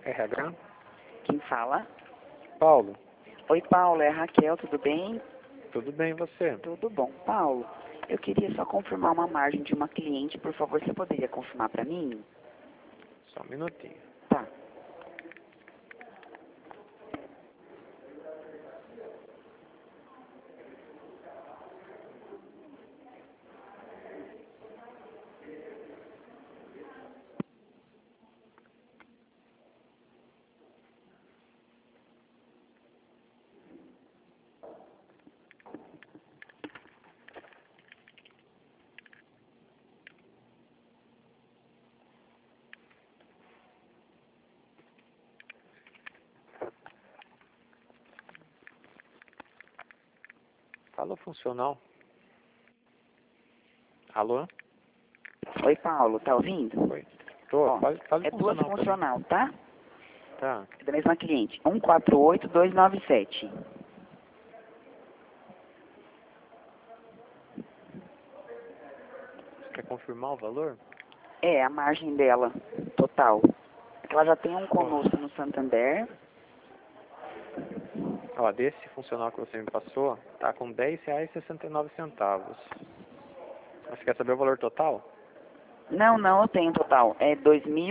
RH? Quem fala? Paulo, Oi, Paulo, é a Raquel, tudo bem? tudo bem e você? Tudo bom. Paulo, eu queria só confirmar uma margem de uma cliente, por favor, você poderia confirmar para mim? Só um minutinho. Tá. Fala funcional. Alô? Oi, Paulo, tá ouvindo? Oi. Tô, Ó, fala é duas funcional pra mim. funcional, tá? Tá. É da mesma cliente. 148297. Você quer confirmar o valor? É, a margem dela, total. É que ela já tem um conosco no Santander. Ó, desse funcional que você me passou, tá com R$10,69. Mas você quer saber o valor total? Não, não, eu tenho total. É Tá.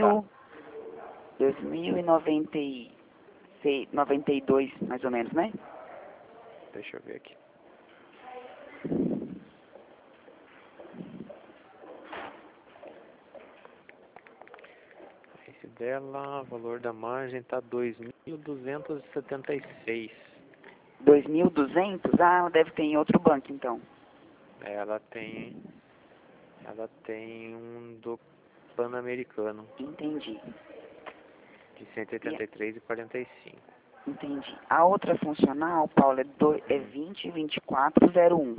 2092, mais ou menos, né? Deixa eu ver aqui. Esse dela, o valor da margem tá 2.276. 2.200? Ah, ela deve ter em outro banco, então. Ela tem um do Pan-Americano Entendi. de E- 183,45. Entendi. A outra funcional, Paulo, é 202401.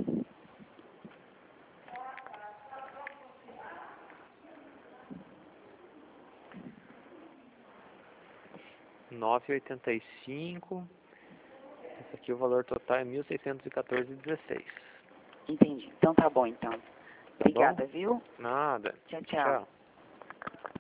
9,85. Esse aqui o valor total é 1.614,16. Entendi. Então tá bom, então. Tá bom? Obrigada, viu? Nada. Tchau, tchau. Tchau.